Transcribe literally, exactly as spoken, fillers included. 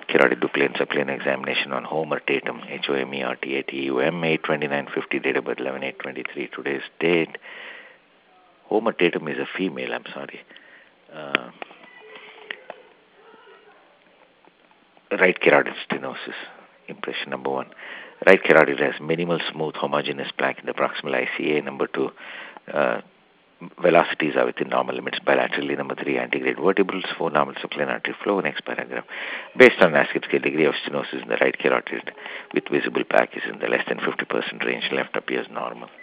carotid ductal subclinical examination on Homer Tatum, H O M E R T A T U M, eight twenty-nine fifty, date of birth eleven eight twenty-three, today's date. Homer Tatum is a female, I'm sorry. Uh, right carotid stenosis, impression number one. Right carotid has minimal smooth homogeneous plaque in the proximal I C A. Number two, uh, velocities are within normal limits bilaterally. Number three, antegrade vertebrals. Four, normal subclinical artery flow. Next paragraph. Based on Laskett scale, degree of stenosis in the right carotid with visible plaque is in the less than fifty percent range. Left appears normal.